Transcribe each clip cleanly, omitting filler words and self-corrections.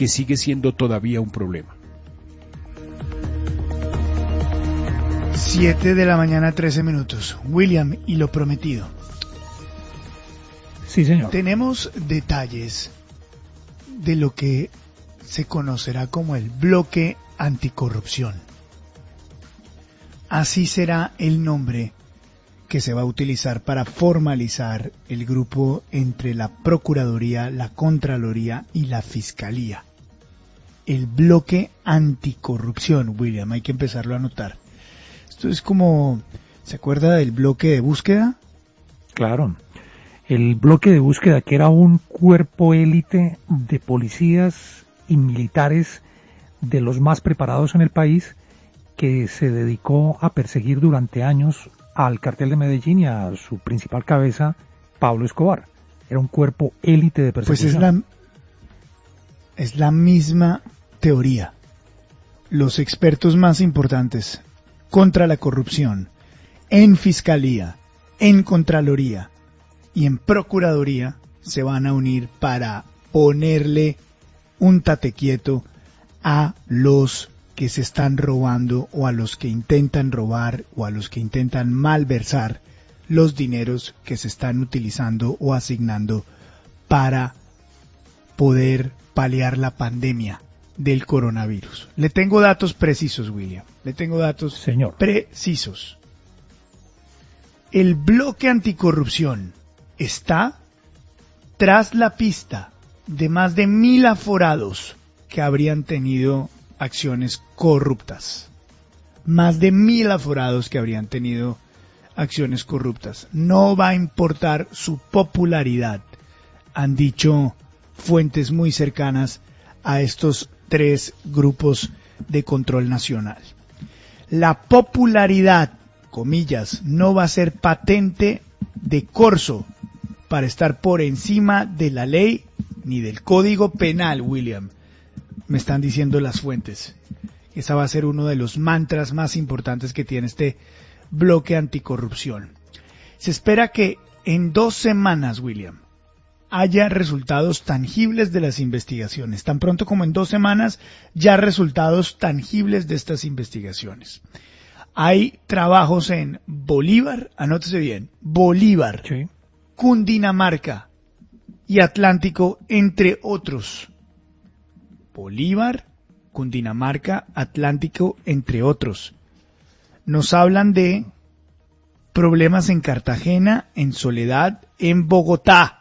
que sigue siendo todavía un problema. 7 de la mañana, 13 minutos. William, y lo prometido. Sí, señor. Tenemos detalles de lo que se conocerá como el bloque anticorrupción. Así será el nombre que se va a utilizar para formalizar el grupo entre la Procuraduría, la Contraloría y la Fiscalía. El bloque anticorrupción, William, hay que empezarlo a anotar. Esto es como, ¿se acuerda del bloque de búsqueda? Claro. El bloque de búsqueda, que era un cuerpo élite de policías y militares de los más preparados en el país, que se dedicó a perseguir durante años al cartel de Medellín y a su principal cabeza, Pablo Escobar. Era un cuerpo élite de persecución. Pues es la misma teoría. Los expertos más importantes contra la corrupción en Fiscalía, en Contraloría y en Procuraduría se van a unir para ponerle un tate quieto a los que se están robando o a los que intentan robar o a los que intentan malversar los dineros que se están utilizando o asignando para poder paliar la pandemia del coronavirus. Le tengo datos precisos, William. Le tengo datos Señor. precisos. El bloque anticorrupción está tras la pista de más de 1.000 aforados que habrían tenido acciones corruptas. Más de 1.000 aforados que habrían tenido acciones corruptas. No va a importar su popularidad, han dicho fuentes muy cercanas a estos 3 grupos de control nacional. La popularidad, comillas, no va a ser patente de corso para estar por encima de la ley ni del Código Penal, William. Me están diciendo las fuentes. Esa va a ser uno de los mantras más importantes que tiene este bloque anticorrupción. Se espera que en 2 semanas, William, haya resultados tangibles de las investigaciones. Tan pronto como en 2 semanas, ya resultados tangibles de estas investigaciones. Hay trabajos en Bolívar, anótese bien, Bolívar, Sí. Cundinamarca y Atlántico, entre otros. Bolívar, Cundinamarca, Atlántico, entre otros. Nos hablan de problemas en Cartagena, en Soledad, en Bogotá.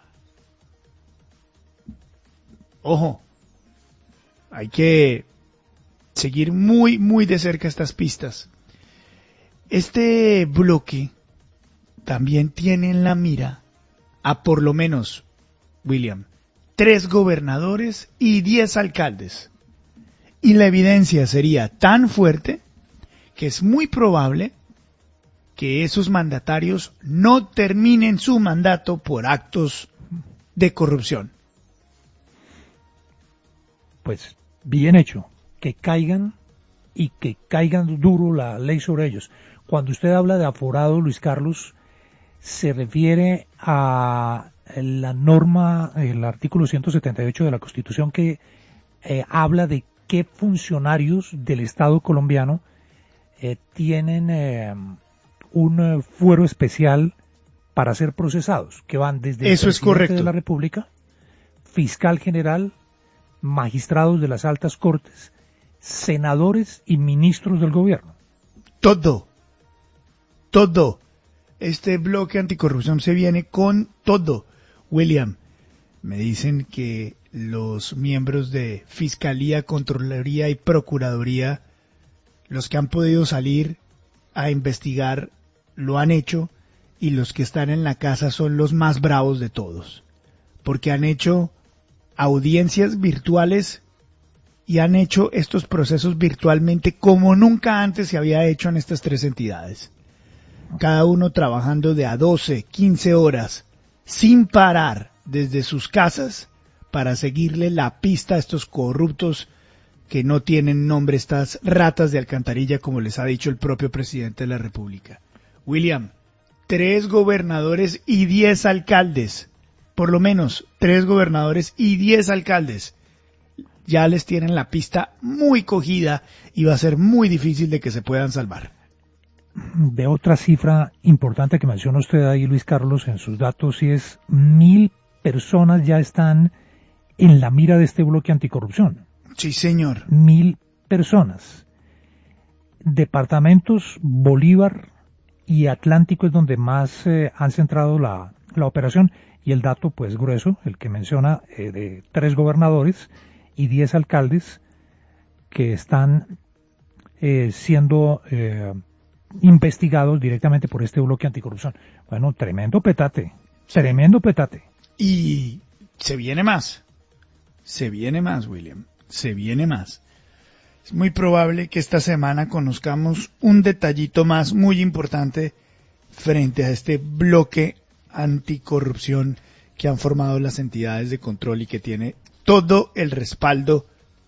Ojo, hay que seguir muy, muy de cerca estas pistas. Este bloque también tiene en la mira a por lo menos, William, 3 gobernadores y 10 alcaldes. Y la evidencia sería tan fuerte que es muy probable que esos mandatarios no terminen su mandato por actos de corrupción. Pues bien hecho, que caigan y que caigan duro la ley sobre ellos. Cuando usted habla de aforado, Luis Carlos, se refiere a la norma, el artículo 178 de la Constitución, que habla de qué funcionarios del Estado colombiano tienen un fuero especial para ser procesados, que van desde el Eso es presidente correcto. de la República, fiscal general, magistrados de las altas cortes, senadores y ministros del gobierno. Todo. Este bloque anticorrupción se viene con todo. William, me dicen que los miembros de Fiscalía, Contraloría y Procuraduría, los que han podido salir a investigar, lo han hecho, y los que están en la casa son los más bravos de todos, porque han hecho audiencias virtuales y han hecho estos procesos virtualmente como nunca antes se había hecho en estas 3 entidades. Cada uno trabajando de a 12, 15 horas, sin parar, desde sus casas, para seguirle la pista a estos corruptos que no tienen nombre, estas ratas de alcantarilla, como les ha dicho el propio presidente de la República. William, 3 gobernadores y 10 alcaldes, por lo menos 3 gobernadores y 10 alcaldes. ya les tienen la pista muy cogida y va a ser muy difícil de que se puedan salvar. De otra cifra importante que menciona usted ahí, Luis Carlos, en sus datos, y es 1.000 personas ya están en la mira de este bloque anticorrupción. Sí, señor. 1.000 personas. Departamentos Bolívar y Atlántico es donde más han centrado la operación, y el dato pues grueso, el que menciona de 3 gobernadores y 10 alcaldes que están siendo investigados directamente por este bloque anticorrupción. Bueno, tremendo petate. Y se viene más, William, se viene más. Es muy probable que esta semana conozcamos un detallito más muy importante frente a este bloque anticorrupción que han formado las entidades de control y que tiene todo el respaldo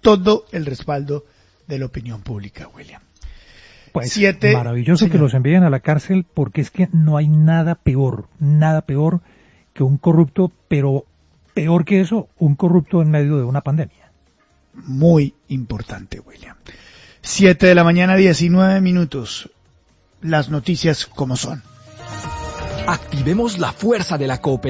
de la opinión pública, William. Pues maravilloso que los envíen a la cárcel, porque es que no hay nada peor que un corrupto, pero peor que eso, un corrupto en medio de una pandemia. Muy importante, William. 7:19 a.m. Las noticias como son. Activemos la fuerza de la cooperación.